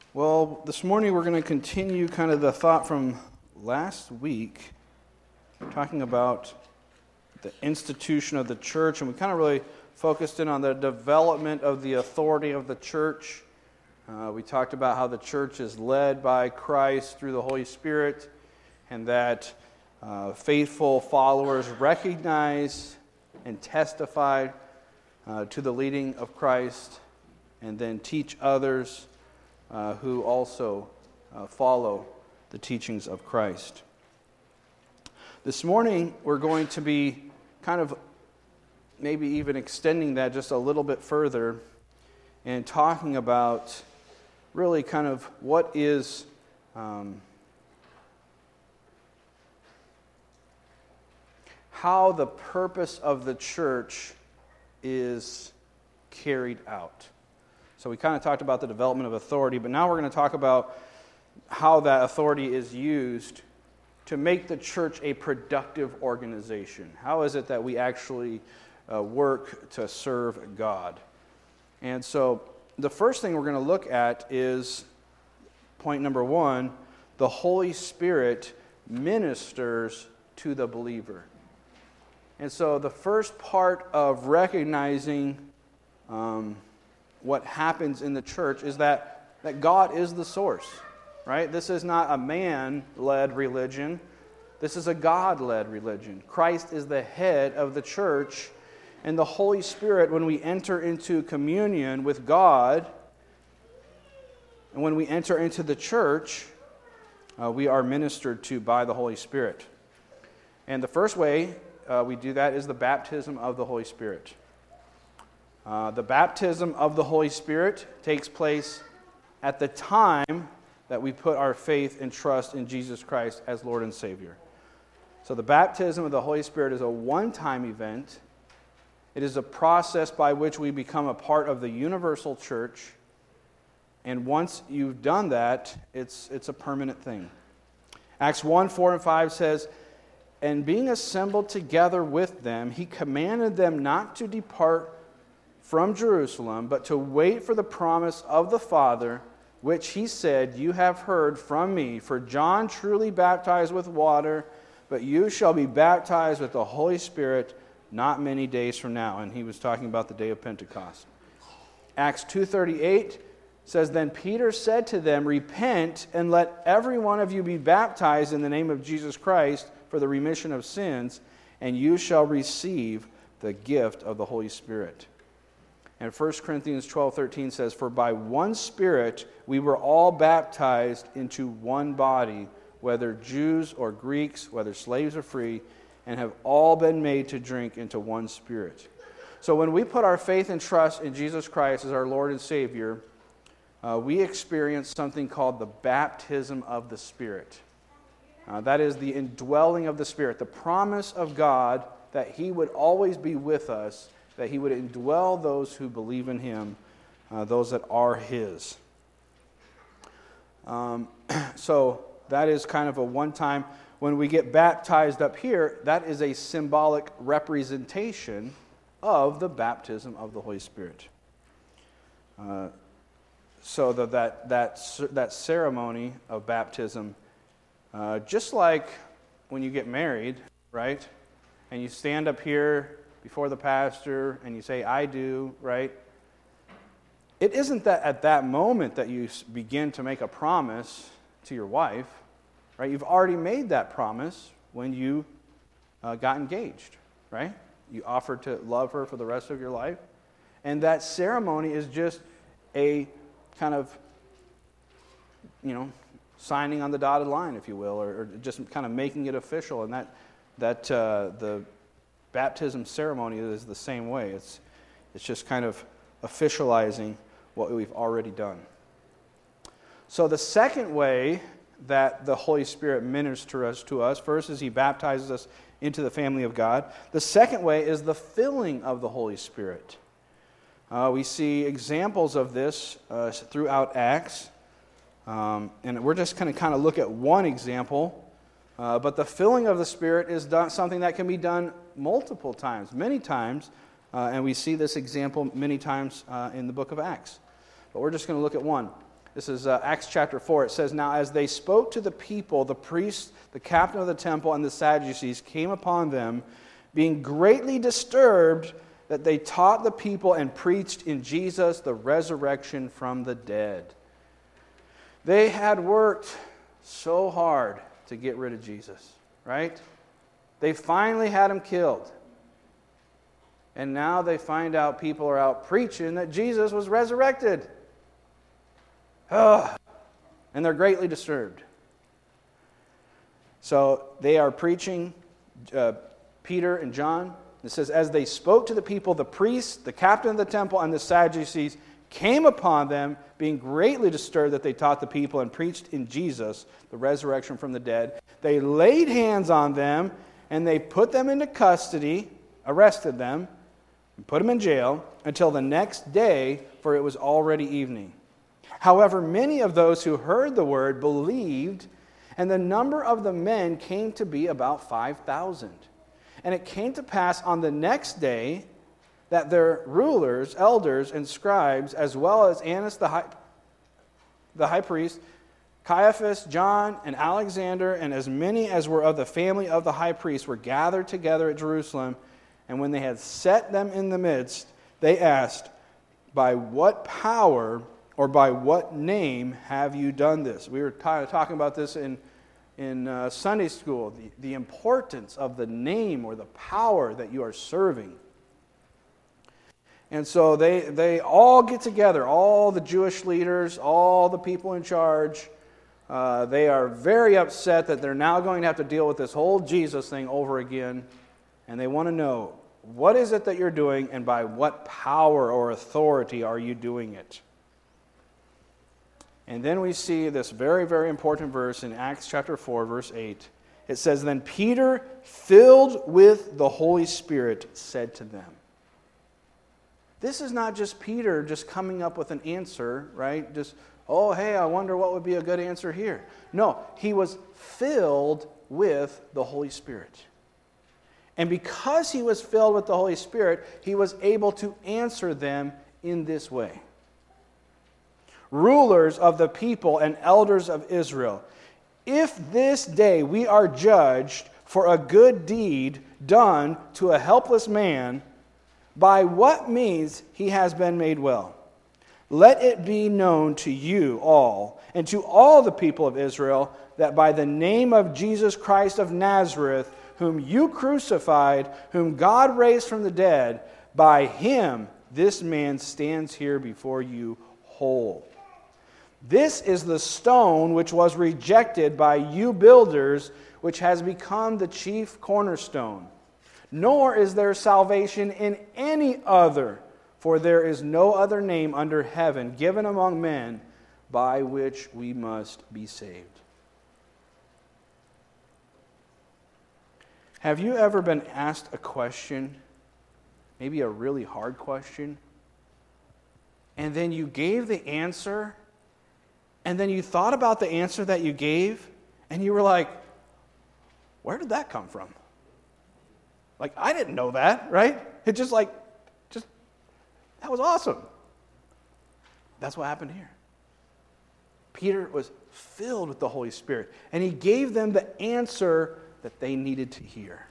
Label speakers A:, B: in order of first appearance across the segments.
A: Well, this morning we're going to continue kind of the thought from last week, talking about the institution of the church, and we kind of really focused in on the development of the authority of the church. We talked about how the church is led by Christ through the Holy Spirit, and that faithful followers recognize and testify to the leading of Christ, and then teach others who also follow the teachings of Christ. This morning, we're going to be kind of maybe even extending that just a little bit further and talking about really kind of what is how the purpose of the church is carried out. So we kind of talked about the development of authority, but now we're going to talk about how that authority is used to make the church a productive organization. How is it that we actually work to serve God? And so the first thing we're going to look at is point number 1, the Holy Spirit ministers to the believer. And so the first part of recognizing what happens in the church is that God is the source, right? This is not a man-led religion. This is a God-led religion. Christ is the head of the church, and the Holy Spirit, when we enter into communion with God, and when we enter into the church, we are ministered to by the Holy Spirit. And the first way we do that is the baptism of the Holy Spirit. The baptism of the Holy Spirit takes place at the time that we put our faith and trust in Jesus Christ as Lord and Savior. So the baptism of the Holy Spirit is a one-time event. It is a process by which we become a part of the universal church. And once you've done that, it's a permanent thing. Acts 1, 4, and 5 says, "And being assembled together with them, he commanded them not to depart from Jerusalem, but to wait for the promise of the Father, which he said, 'You have heard from me. For John truly baptized with water, but you shall be baptized with the Holy Spirit not many days from now.'" And he was talking about the day of Pentecost. Acts 2:38 says, "Then Peter said to them, 'Repent, and let every one of you be baptized in the name of Jesus Christ for the remission of sins, and you shall receive the gift of the Holy Spirit.'" And 1 Corinthians 12:13 says, "For by one Spirit we were all baptized into one body, whether Jews or Greeks, whether slaves or free, and have all been made to drink into one Spirit." So when we put our faith and trust in Jesus Christ as our Lord and Savior, we experience something called the baptism of the Spirit. That is the indwelling of the Spirit, the promise of God that He would always be with us, that He would indwell those who believe in Him, those that are His. So that is kind of a one-time. When we get baptized up here, that is a symbolic representation of the baptism of the Holy Spirit. So that ceremony of baptism, just like when you get married, right? And you stand up here before the pastor and you say, "I do," right? It isn't that at that moment that you begin to make a promise to your wife, right? You've already made that promise when you got engaged, right? You offered to love her for the rest of your life. And that ceremony is just a kind of, signing on the dotted line, if you will, or just kind of making it official. And the baptism ceremony is the same way. It's just kind of officializing what we've already done. So the second way that the Holy Spirit ministers to us, first is He baptizes us into the family of God. The second way is the filling of the Holy Spirit. We see examples of this throughout Acts. And we're just going to kind of look at one example. But the filling of the Spirit is something that can be done multiple times, many times. And we see this example many times in the book of Acts. But we're just going to look at one. This is Acts chapter 4. It says, "Now as they spoke to the people, the priests, the captain of the temple, and the Sadducees came upon them, being greatly disturbed that they taught the people and preached in Jesus the resurrection from the dead." They had worked so hard to get rid of Jesus, right? They finally had him killed. And now they find out people are out preaching that Jesus was resurrected. And they're greatly disturbed. So they are preaching, Peter and John. It says, as they spoke to the people, the priests, the captain of the temple, and the Sadducees came upon them, being greatly disturbed that they taught the people and preached in Jesus the resurrection from the dead. They laid hands on them, and they put them into custody, arrested them, and put them in jail until the next day, for it was already evening. However, many of those who heard the word believed, and the number of the men came to be about 5,000. And it came to pass on the next day that their rulers, elders, and scribes, as well as Annas the high priest, Caiaphas, John, and Alexander, and as many as were of the family of the high priest, were gathered together at Jerusalem. And when they had set them in the midst, they asked, "By what power or by what name have you done this?" We were kind of talking about this in Sunday school, the importance of the name or the power that you are serving. And so they all get together, all the Jewish leaders, all the people in charge. They are very upset that they're now going to have to deal with this whole Jesus thing over again. And they want to know, what is it that you're doing, and by what power or authority are you doing it? And then we see this very, very important verse in Acts chapter 4, verse 8. It says, "Then Peter, filled with the Holy Spirit, said to them." This is not just Peter just coming up with an answer, right? Just, oh, hey, I wonder what would be a good answer here. No, he was filled with the Holy Spirit. And because he was filled with the Holy Spirit, he was able to answer them in this way. "Rulers of the people and elders of Israel, if this day we are judged for a good deed done to a helpless man, by what means he has been made well, let it be known to you all and to all the people of Israel that by the name of Jesus Christ of Nazareth, whom you crucified, whom God raised from the dead, by him this man stands here before you whole. This is the stone which was rejected by you builders, which has become the chief cornerstone. Nor is there salvation in any other, for there is no other name under heaven given among men by which we must be saved." Have you ever been asked a question, maybe a really hard question, and then you gave the answer, and then you thought about the answer that you gave, and you were like, where did that come from? Like, I didn't know that, right? It just that was awesome. That's what happened here. Peter was filled with the Holy Spirit, and he gave them the answer that they needed to hear.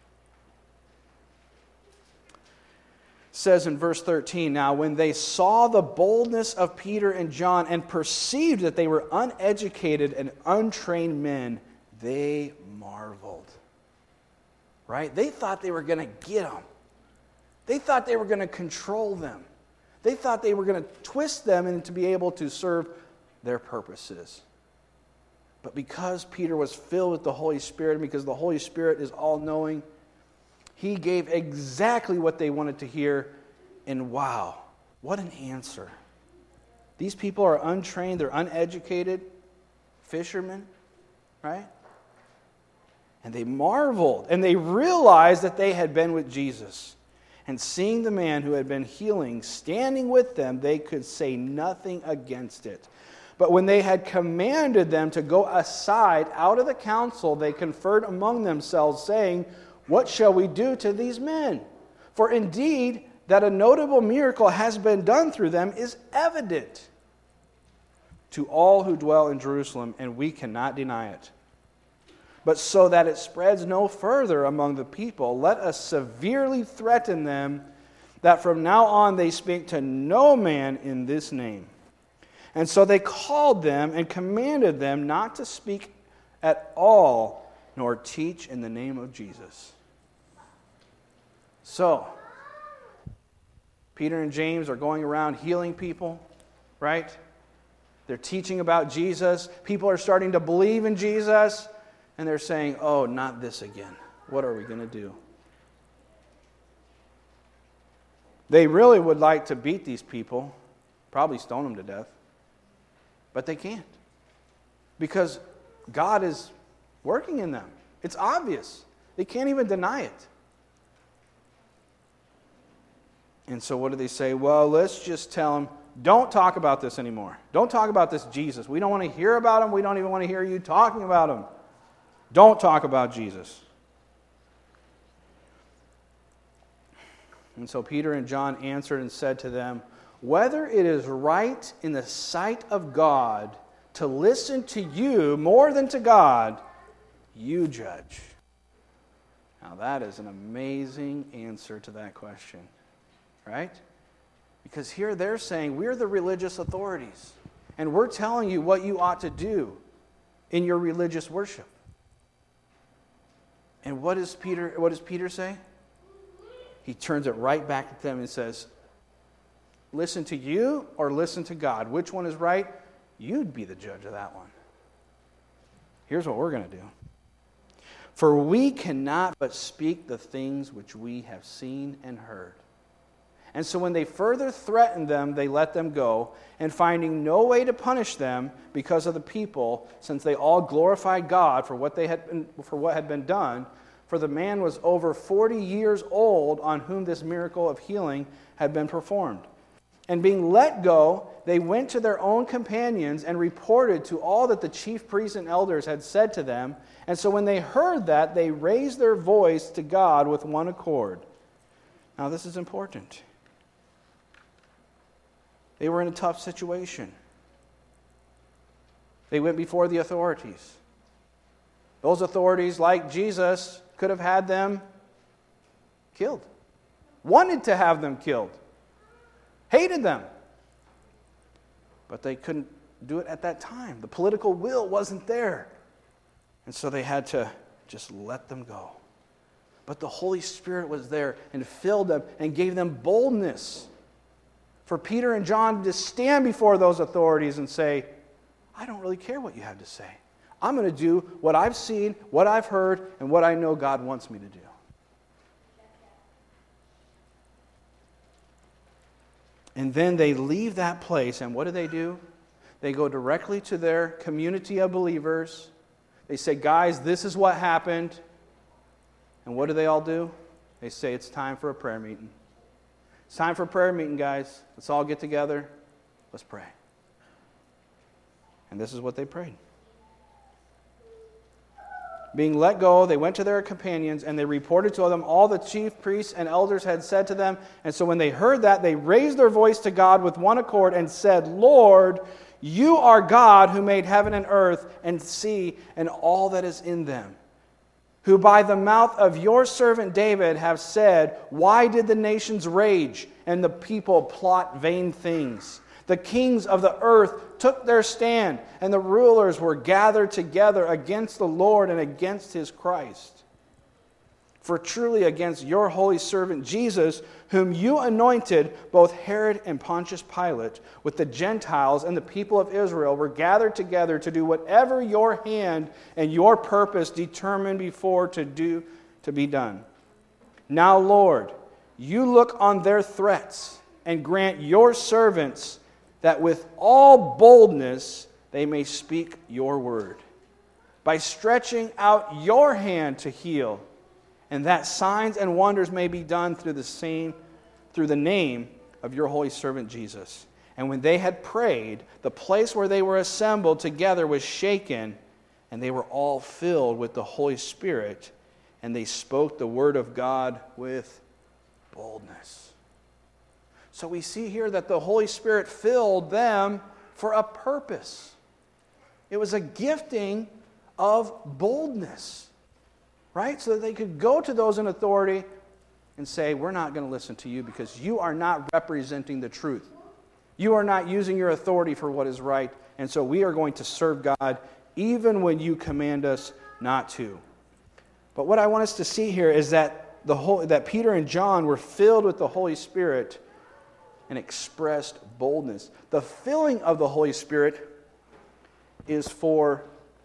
A: It says in verse 13, "Now when they saw the boldness of Peter and John and perceived that they were uneducated and untrained men, they marveled." Right? They thought they were going to get them. They thought they were going to control them. They thought they were going to twist them into be able to serve their purposes. But because Peter was filled with the Holy Spirit, and because the Holy Spirit is all-knowing, he gave exactly what they wanted to hear. And wow, what an answer. These people are untrained, they're uneducated fishermen, right? And they marveled, and they realized that they had been with Jesus. And seeing the man who had been healing standing with them, they could say nothing against it. But when they had commanded them to go aside out of the council, they conferred among themselves, saying, "What shall we do to these men? For indeed, that a notable miracle has been done through them is evident." to all who dwell in Jerusalem, and we cannot deny it. But so that it spreads no further among the people, let us severely threaten them that from now on they speak to no man in this name. And so they called them and commanded them not to speak at all, nor teach in the name of Jesus. So, Peter and James are going around healing people, right? They're teaching about Jesus. People are starting to believe in Jesus. And they're saying, oh, not this again. What are we going to do? They really would like to beat these people, probably stone them to death. But they can't. Because God is working in them. It's obvious. They can't even deny it. And so what do they say? Well, let's just tell them, don't talk about this anymore. Don't talk about this Jesus. We don't want to hear about him. We don't even want to hear you talking about him. Don't talk about Jesus. And so Peter and John answered and said to them, whether it is right in the sight of God to listen to you more than to God, you judge. Now that is an amazing answer to that question, right? Because here they're saying, we're the religious authorities, and we're telling you what you ought to do in your religious worship. And what does Peter say? He turns it right back at them and says, listen to you or listen to God? Which one is right? You'd be the judge of that one. Here's what we're going to do. For we cannot but speak the things which we have seen and heard. And so when they further threatened them, they let them go, and finding no way to punish them because of the people, since they all glorified God for what had been done, for the man was over 40 years old on whom this miracle of healing had been performed. And being let go, they went to their own companions and reported to all that the chief priests and elders had said to them. And so when they heard that, they raised their voice to God with one accord. Now this is important. They were in a tough situation. They went before the authorities. Those authorities, like Jesus, could have had them killed. Wanted to have them killed. Hated them. But they couldn't do it at that time. The political will wasn't there. And so they had to just let them go. But the Holy Spirit was there and filled them and gave them boldness for Peter and John to stand before those authorities and say, I don't really care what you have to say. I'm going to do what I've seen, what I've heard, and what I know God wants me to do. And then they leave that place, and what do? They go directly to their community of believers. They say, guys, this is what happened. And what do they all do? They say, it's time for a prayer meeting. It's time for a prayer meeting, guys. Let's all get together. Let's pray. And this is what they prayed. Being let go, they went to their companions, and they reported to them all the chief priests and elders had said to them. And so when they heard that, they raised their voice to God with one accord and said, Lord, you are God who made heaven and earth and sea and all that is in them, who by the mouth of your servant David have said, why did the nations rage and the people plot vain things? The kings of the earth took their stand, and the rulers were gathered together against the Lord and against his Christ. For truly against your holy servant Jesus, whom you anointed, both Herod and Pontius Pilate, with the Gentiles and the people of Israel, were gathered together to do whatever your hand and your purpose determined before to be done. Now, Lord, you look on their threats and grant your servants that with all boldness they may speak your word, by stretching out your hand to heal, and that signs and wonders may be done through the name of your holy servant Jesus. And when they had prayed, the place where they were assembled together was shaken, and they were all filled with the Holy Spirit, and they spoke the word of God with boldness. So we see here that the Holy Spirit filled them for a purpose. It was a gifting of boldness, right? So that they could go to those in authority and say, we're not going to listen to you because you are not representing the truth. You are not using your authority for what is right, and so we are going to serve God even when you command us not to. But what I want us to see here is that that Peter and John were filled with the Holy Spirit and expressed boldness. The filling of the Holy Spirit is for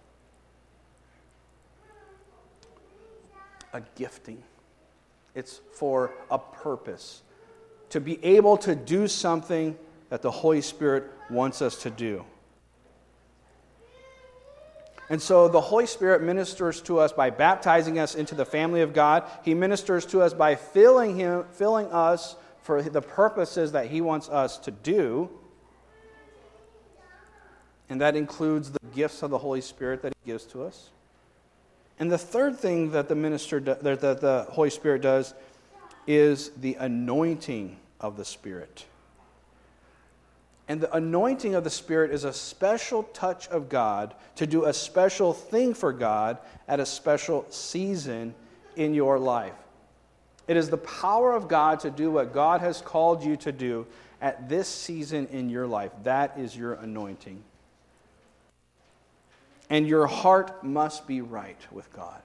A: a gifting. It's for a purpose. To be able to do something that the Holy Spirit wants us to do. And so the Holy Spirit ministers to us by baptizing us into the family of God. He ministers to us by filling us for the purposes that He wants us to do. And that includes the gifts of the Holy Spirit that He gives to us. And the third thing that the Holy Spirit does is the anointing of the Spirit. And the anointing of the Spirit is a special touch of God to do a special thing for God at a special season in your life. It is the power of God to do what God has called you to do at this season in your life. That is your anointing. And your heart must be right with God.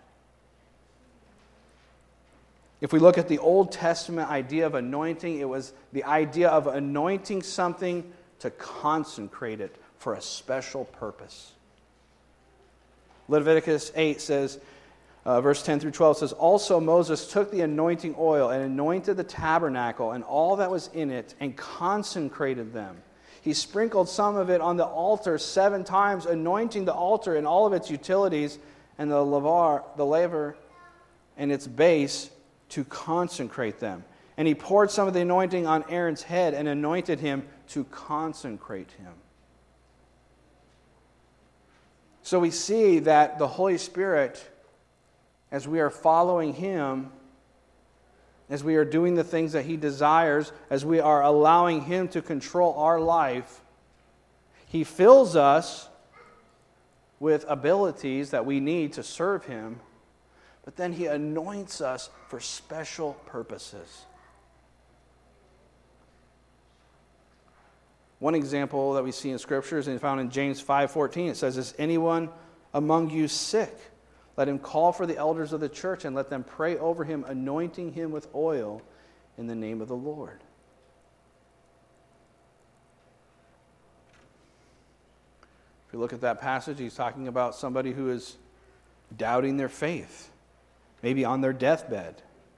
A: If we look at the Old Testament idea of anointing, it was the idea of anointing something to consecrate it for a special purpose. Leviticus 8 says, verse 10 through 12 says, also Moses took the anointing oil and anointed the tabernacle and all that was in it and consecrated them. He sprinkled some of it on the altar 7 times, anointing the altar and all of its utilities and the laver and its base to consecrate them. And he poured some of the anointing on Aaron's head and anointed him to consecrate him. So we see that the Holy Spirit, as we are following Him, as we are doing the things that He desires, as we are allowing Him to control our life, He fills us with abilities that we need to serve Him, but then He anoints us for special purposes. One example that we see in Scripture is found in James 5:14. It says, is anyone among you sick? Let him call for the elders of the church and let them pray over him, anointing him with oil in the name of the Lord. If you look at that passage, he's talking about somebody who is doubting their faith, maybe on their deathbed.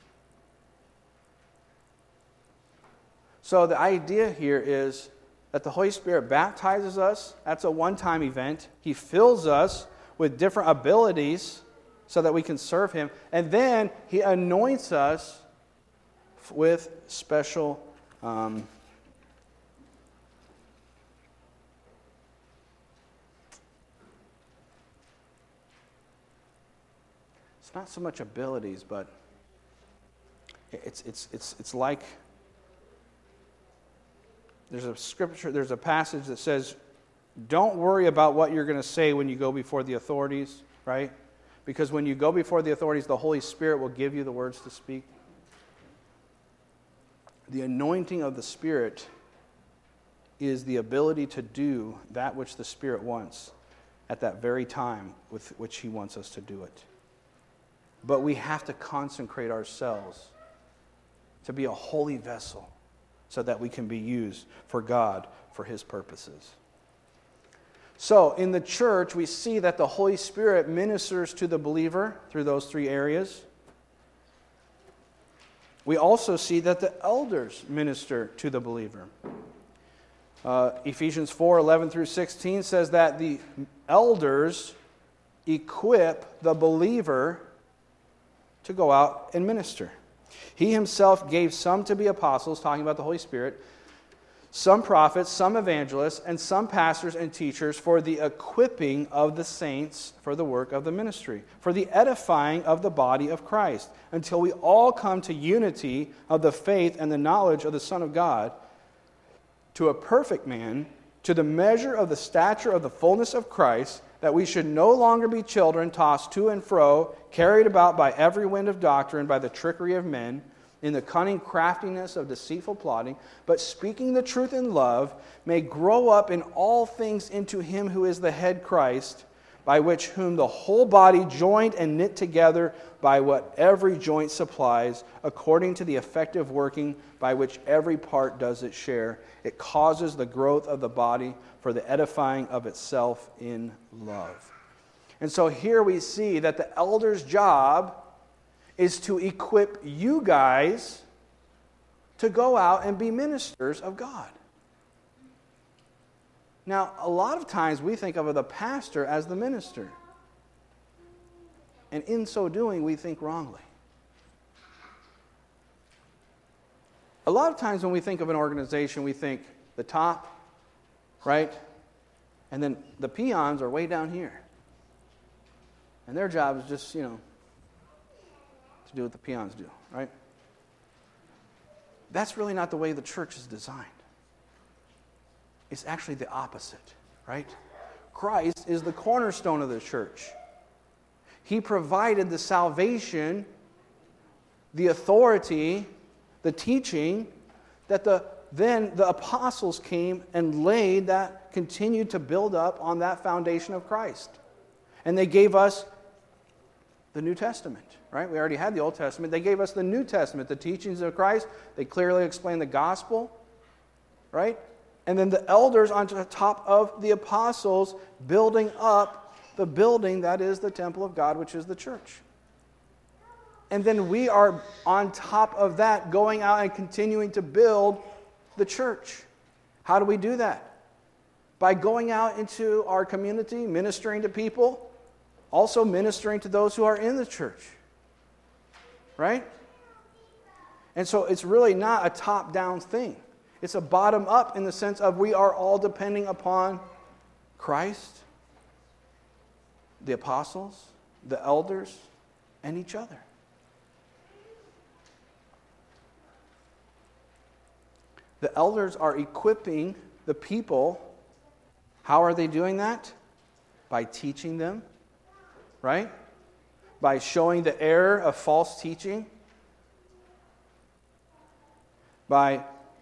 A: So the idea here is that the Holy Spirit baptizes us. That's a one-time event. He fills us with different abilities so that we can serve Him. And then He anoints us with special it's not so much abilities, but it's like there's a passage that says, don't worry about what you're going to say when you go before the authorities, right? Because when you go before the authorities, the Holy Spirit will give you the words to speak. The anointing of the Spirit is the ability to do that which the Spirit wants at that very time with which He wants us to do it. But we have to consecrate ourselves to be a holy vessel so that we can be used for God, for His purposes. So, in the church, we see that the Holy Spirit ministers to the believer through those 3 areas. We also see that the elders minister to the believer. Ephesians 4:11 through 16 says that the elders equip the believer to go out and minister. He Himself gave some to be apostles, talking about the Holy Spirit, some prophets, some evangelists, and some pastors and teachers for the equipping of the saints for the work of the ministry, for the edifying of the body of Christ, until we all come to unity of the faith and the knowledge of the Son of God, to a perfect man, to the measure of the stature of the fullness of Christ, that we should no longer be children tossed to and fro, carried about by every wind of doctrine, by the trickery of men, in the cunning craftiness of deceitful plotting, but speaking the truth in love, may grow up in all things into him who is the head, Christ, by whom the whole body, joined and knit together by what every joint supplies, according to the effective working by which every part does its share, it causes the growth of the body for the edifying of itself in love. And so here we see that the elder's job is to equip you guys to go out and be ministers of God. Now, a lot of times we think of the pastor as the minister. And in so doing, we think wrongly. A lot of times when we think of an organization, we think the top, right? And then the peons are way down here. And their job is just, to do what the peons do, right? That's really not the way the church is designed. It's actually the opposite, right? Christ is the cornerstone of the church. He provided the salvation, the authority, the teaching that then the apostles came and laid that, continued to build up on that foundation of Christ. And they gave us the New Testament, right? We already had the Old Testament. They gave us the New Testament, the teachings of Christ. They clearly explain the gospel, right? And then the elders on top of the apostles building up the building that is the temple of God, which is the church. And then we are on top of that going out and continuing to build the church. How do we do that? By going out into our community, ministering to people, also ministering to those who are in the church. Right? And so it's really not a top-down thing. It's a bottom-up in the sense of we are all depending upon Christ, the apostles, the elders, and each other. The elders are equipping the people. How are they doing that? By teaching them, right? By showing the error of false teaching. By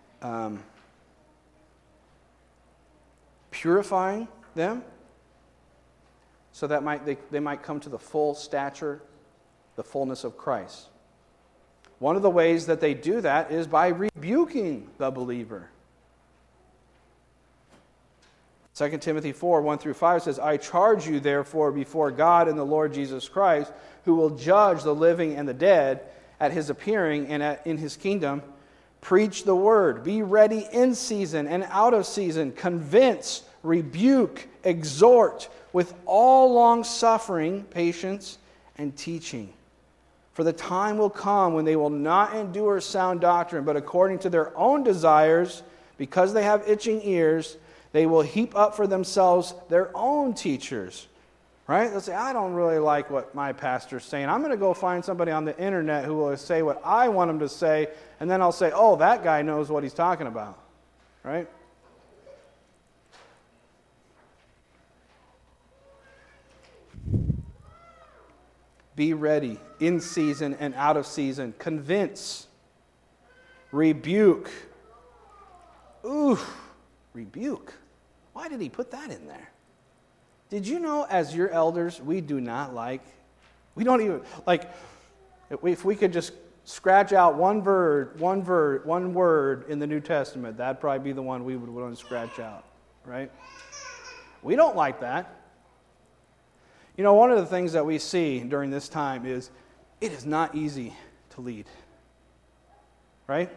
A: purifying them so that they might come to the full stature, the fullness of Christ. One of the ways that they do that is by rebuking the believer. 2 Timothy 4, 1-5 says, I charge you therefore before God and the Lord Jesus Christ, who will judge the living and the dead at his appearing and in his kingdom. Preach the word. Be ready in season and out of season. Convince, rebuke, exhort with all long-suffering, patience, and teaching. For the time will come when they will not endure sound doctrine, but according to their own desires, because they have itching ears, they will heap up for themselves their own teachers. Right? They'll say, I don't really like what my pastor's saying. I'm going to go find somebody on the internet who will say what I want him to say, and then I'll say, oh, that guy knows what he's talking about. Right? Be ready in season and out of season. Convince. Rebuke. Ooh, rebuke. Why did he put that in there? Did you know, as your elders, we don't even, if we could just scratch out one word in the New Testament, that'd probably be the one we would want to scratch out, right? We don't like that. You know, one of the things that we see during this time is it is not easy to lead, right?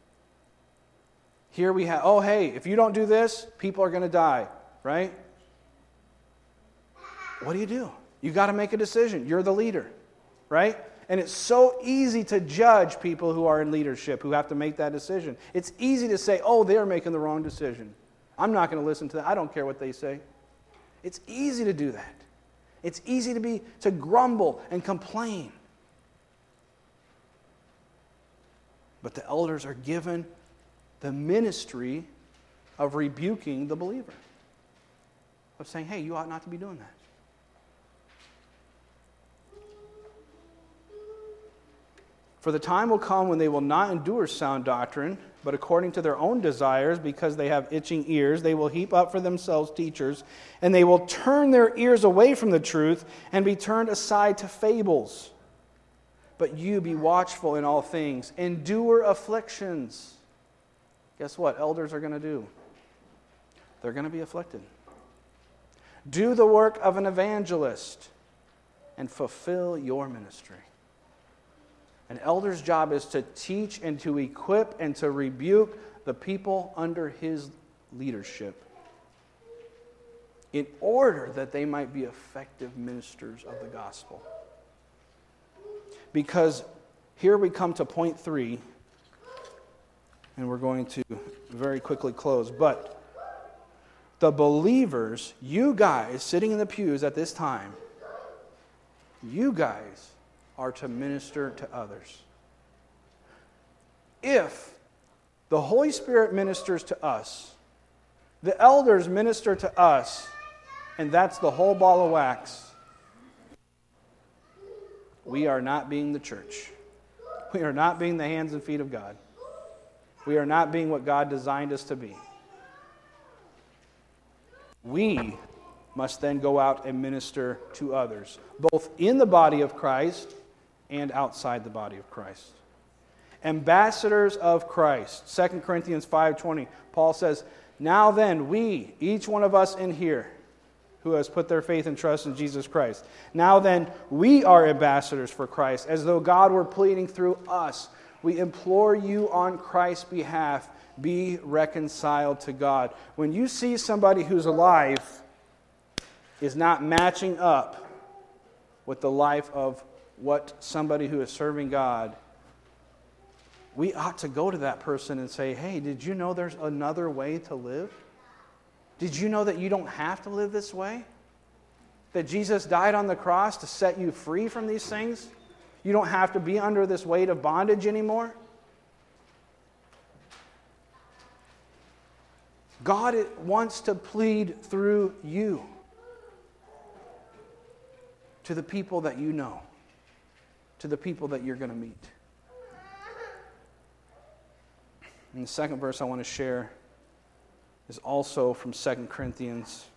A: Here we have, oh, hey, if you don't do this, people are going to die, right? What do? You got to make a decision. You're the leader, right? And it's so easy to judge people who are in leadership who have to make that decision. It's easy to say, oh, they're making the wrong decision. I'm not going to listen to that. I don't care what they say. It's easy to do that. It's easy to grumble and complain. But the elders are given the ministry of rebuking the believer, of saying, hey, you ought not to be doing that. For the time will come when they will not endure sound doctrine, but according to their own desires, because they have itching ears, they will heap up for themselves teachers, and they will turn their ears away from the truth and be turned aside to fables. But you be watchful in all things, endure afflictions. Guess what elders are going to do? They're going to be afflicted. Do the work of an evangelist and fulfill your ministry. An elder's job is to teach and to equip and to rebuke the people under his leadership in order that they might be effective ministers of the gospel. Because here we come to point 3, and we're going to very quickly close. But the believers, you guys sitting in the pews at this time, you guys are to minister to others. If the Holy Spirit ministers to us, the elders minister to us, and that's the whole ball of wax, we are not being the church. We are not being the hands and feet of God. We are not being what God designed us to be. We must then go out and minister to others, both in the body of Christ and outside the body of Christ. Ambassadors of Christ. 2 Corinthians 5:20, Paul says, now then, we, each one of us in here, who has put their faith and trust in Jesus Christ, now then, we are ambassadors for Christ, as though God were pleading through us. We implore you on Christ's behalf, be reconciled to God. When you see somebody whose life is not matching up with the life of what somebody who is serving God, we ought to go to that person and say, hey, did you know there's another way to live? Did you know that you don't have to live this way? That Jesus died on the cross to set you free from these things? You don't have to be under this weight of bondage anymore? God wants to plead through you to the people that you know, to the people that you're going to meet. And the second verse I want to share is also from 2 Corinthians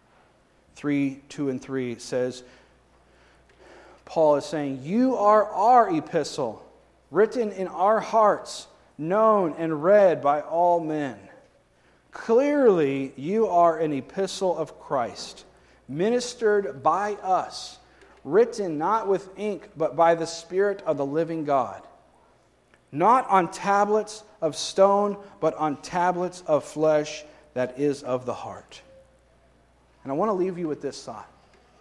A: 3:2-3. It says, Paul is saying, you are our epistle, written in our hearts, known and read by all men. Clearly, you are an epistle of Christ, ministered by us, written not with ink, but by the Spirit of the living God. Not on tablets of stone, but on tablets of flesh, that is of the heart. And I want to leave you with this thought.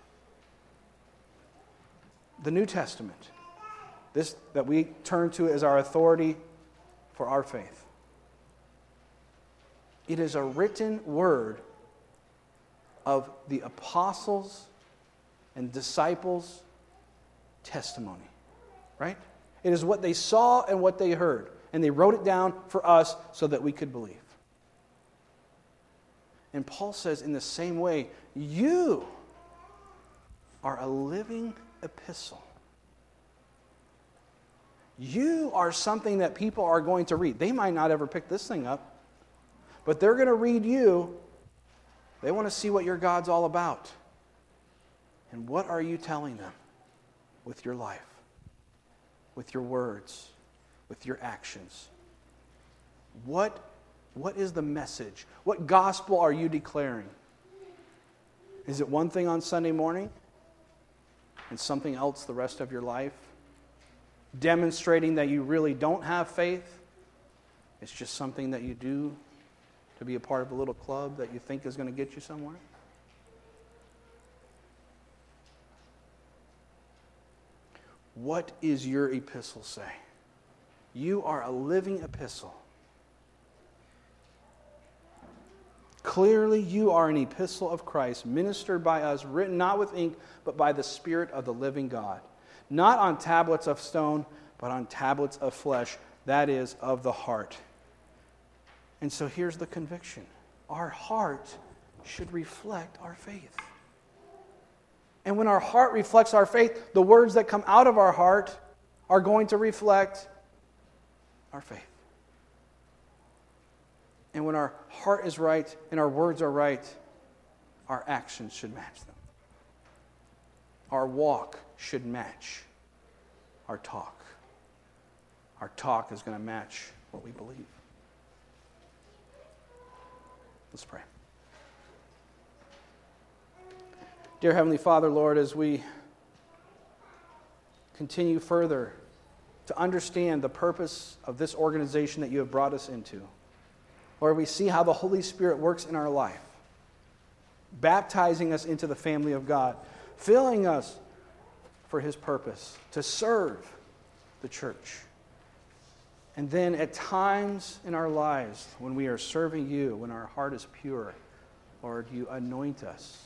A: The New Testament, this that we turn to as our authority for our faith, it is a written word of the apostles' and disciples' testimony, right? It is what they saw and what they heard, and they wrote it down for us so that we could believe. And Paul says, in the same way, you are a living epistle. You are something that people are going to read. They might not ever pick this thing up, but they're going to read you. They want to see what your God's all about. And what are you telling them with your life, with your words, with your actions? What is the message? What gospel are you declaring? Is it one thing on Sunday morning and something else the rest of your life? Demonstrating that you really don't have faith? It's just something that you do to be a part of a little club that you think is going to get you somewhere? What is your epistle say? You are a living epistle. Clearly, you are an epistle of Christ, ministered by us, written not with ink, but by the Spirit of the living God. Not on tablets of stone, but on tablets of flesh, that is, of the heart. And so here's the conviction. our heart should reflect our faith. And when our heart reflects our faith, the words that come out of our heart are going to reflect our faith. And when our heart is right and our words are right, our actions should match them. Our walk should match our talk. Our talk is going to match what we believe. Let's pray. Dear Heavenly Father, Lord, as we continue further to understand the purpose of this organization that you have brought us into, Lord, we see how the Holy Spirit works in our life, baptizing us into the family of God, filling us for His purpose, to serve the church. And then at times in our lives, when we are serving you, when our heart is pure, Lord, you anoint us.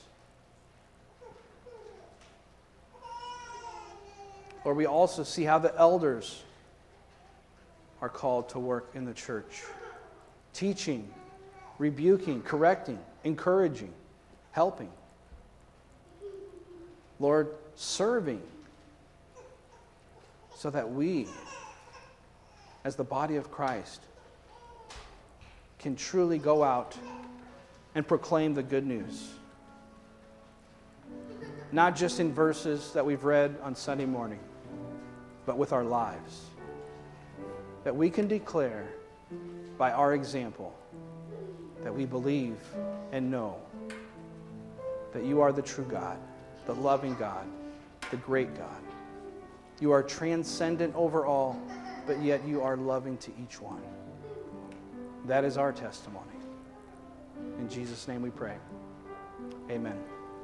A: Lord, we also see how the elders are called to work in the church, teaching, rebuking, correcting, encouraging, helping. Lord, serving, so that we, as the body of Christ, can truly go out and proclaim the good news. Not just in verses that we've read on Sunday morning, but with our lives. That we can declare by our example that we believe and know that you are the true God, the loving God, the great God. You are transcendent over all, but yet you are loving to each one. That is our testimony. In Jesus' name we pray. Amen.